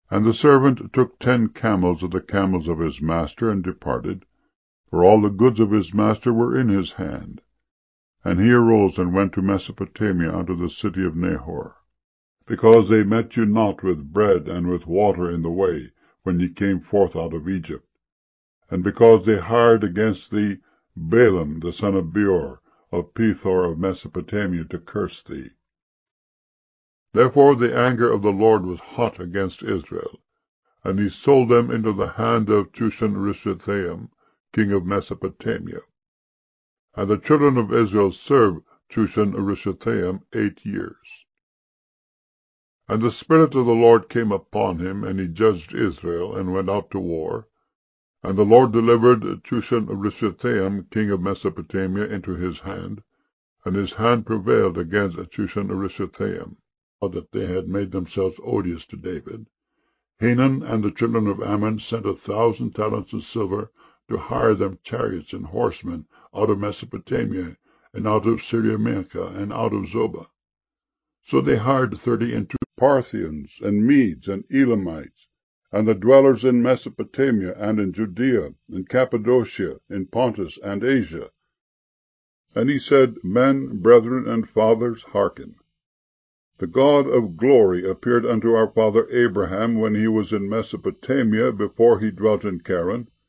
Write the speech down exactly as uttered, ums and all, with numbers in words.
And the servant took ten camels of the camels of his master, and departed, for all the goods of his master were in his hand. And he arose and went to Mesopotamia unto the city of Nahor, because they met you not with bread and with water in the way, when ye came forth out of Egypt, and because they hired against thee Balaam the son of Beor, of Pethor of Mesopotamia, to curse thee. Therefore the anger of the Lord was hot against Israel, and he sold them into the hand of Chushan-Rishathaim, king of Mesopotamia. And the children of Israel served Chushan-Rishathaim eight years. And the Spirit of the Lord came upon him, and he judged Israel, and went out to war. And the Lord delivered Chushan-Rishathaim, king of Mesopotamia, into his hand, and his hand prevailed against Chushan-Rishathaim, that they had made themselves odious to David. Hanun and the children of Ammon sent a thousand talents of silver to hire them chariots and horsemen out of Mesopotamia, and out of Syriamachah, and out of Zobah. So they hired thirty and two Parthians, and Medes, and Elamites, and the dwellers in Mesopotamia, and in Judea, and Cappadocia, in Pontus, and Asia. And he said, Men, brethren, and fathers, hearken. The God of glory appeared unto our father Abraham when he was in Mesopotamia, before he dwelt in Charan,